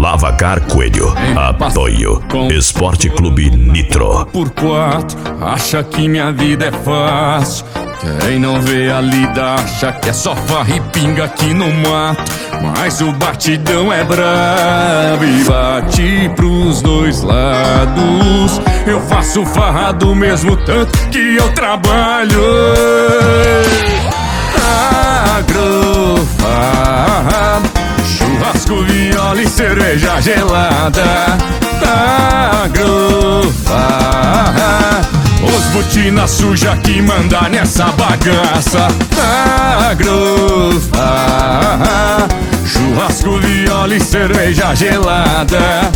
Lavacar Coelho. Apoio Esporte Clube Nitro. Por 4, acha que minha vida é fácil. Quem não vê a lida acha que é só farra e pinga aqui no mato. Mas o batidão é brabo e bate pros dois lados. Eu faço farra do mesmo tanto que eu trabalho. Agrofarra, churrasco, viola e cerveja gelada. Agrofarra, os botina suja que manda nessa bagaça. Agrofarra, churrasco, viola e cerveja gelada.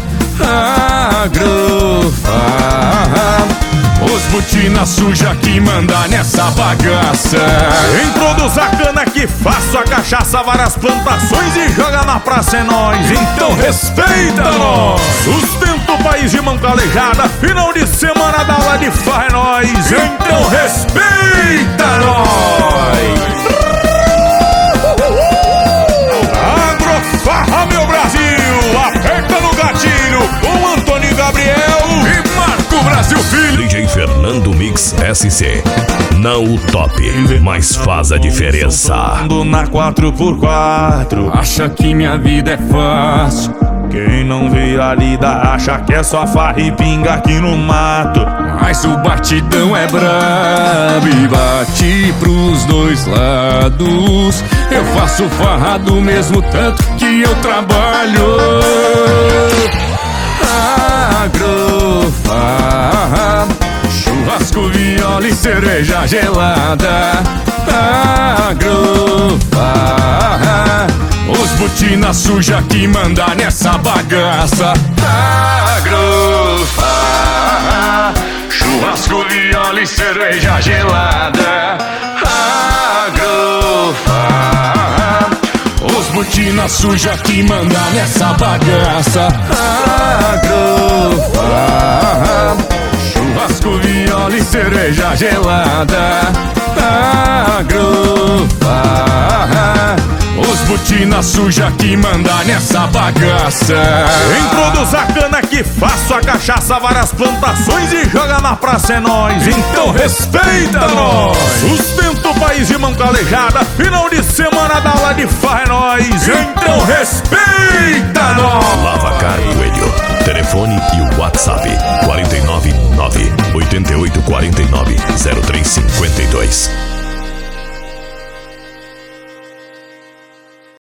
Agrofarra, os botina suja que manda nessa bagaça. Quem produz a cana que faço a cachaça, várias plantações e joga na praça é nós. Então respeita nós. Sustenta o país de mão calejada, final de semana da aula de farra é nós. Então respeita nós. Agrofarra, meu Brasil, aperta no gatilho com Antônio Gabriel e Marco Brasil Filho. DJ Fernando Mix SC. Não o top, mas faz a diferença. Na 4x4, Acha que minha vida é fácil. quem não vê a lida acha que é só farra e pinga aqui no mato. Mas o batidão é brabo e bate pros dois lados. Eu faço farra do mesmo tanto que eu trabalho. Agrofarra, churrasco, viola e cerveja gelada. Agrofarra, os botina suja que manda nessa bagaça. Agrofarra, churrasco, viola e cerveja gelada. Agrofarra, os botina suja que manda nessa bagaça. Agrofarra, churrasco, viola e cerveja gelada. Agrofarra, os botina suja que manda nessa bagaça. Quem produz a cana que faço a cachaça, várias plantações e joga na praça é nós. Então respeita nós. Sustenta o país de mão calejada, final de semana da aula de farra é nós. Então respeita nós. Lavacar Coelho. Telefone e o WhatsApp 499 8849 0352.